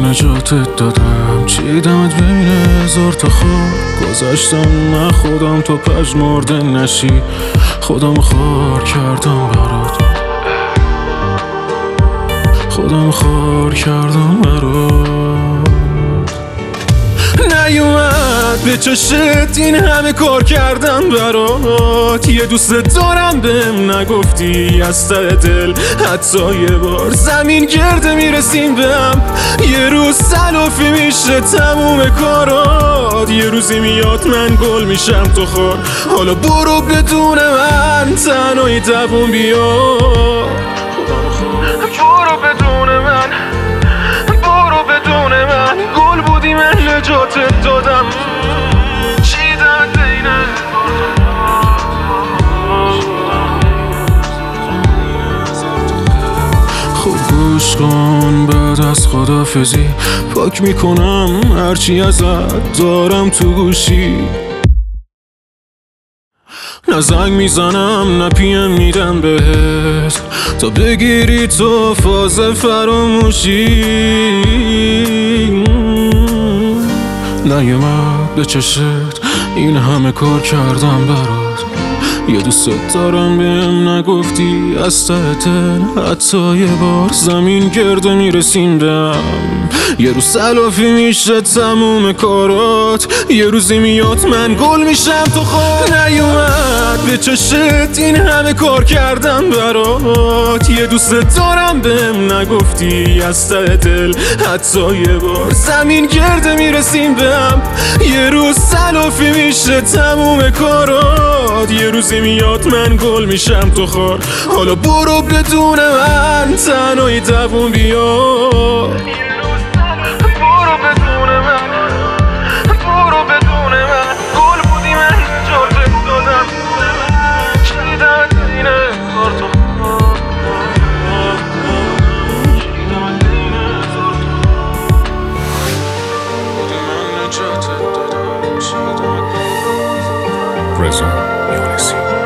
نجاتت دادم، چیدمت بین هزار تا خواب، گذاشتم من خودم تو پژمرده نشی، خودم خار کردم برات، خودم خار کردم برات. نیومد به چشت این همه کار کردم برات، یه دوست دارم بهم نگفتی از ته دل، حتی یه بار زمین گرده میرسیم بهم، یه روز تلافی میشه تموم کارات، یه روزی میاد من گل میشم تو خار، حالا برو بدون من تنهایی دووم بیا، برو بدون من، برو بدون من، گل بودی من نجاتت دادم، چیدم بینه. خوب گوش کن بعد از خدافزی، پاک میکنم هرچی ازت دارم تو گوشی، نه زنگ میزنم نه پیم میدم بهت، تا بگیری تو فاز فراموشی. نیومد به چشت این همه کار کردم برات، یه دوست دارم بهم نگفتی از ته دل، حتی یه بار زمین گرده میرسیم بهم، یه روز تلافی میشه تموم کارات، یه روزی میاد من گل میشم تو خار. نیومد به چشت این همه کار کردم برات، یه دوست دارم بهم نگفتی از ته دل، حتی یه بار زمین گرده میرسیم بهم، یه روز تلافی میشه تموم کارات، یه روزی میاد من گل میشم تو خار، حالا برو بدون من تنهایی دووم بیا، برو بدون من، برو بدون من، گل بودی من نجاتت دادم، چیدمت بین هزار تا خواب، چیدمت بین هزار تا خواب، بودی من نجاتت دادم، چیدمت بین. رضا یونسی.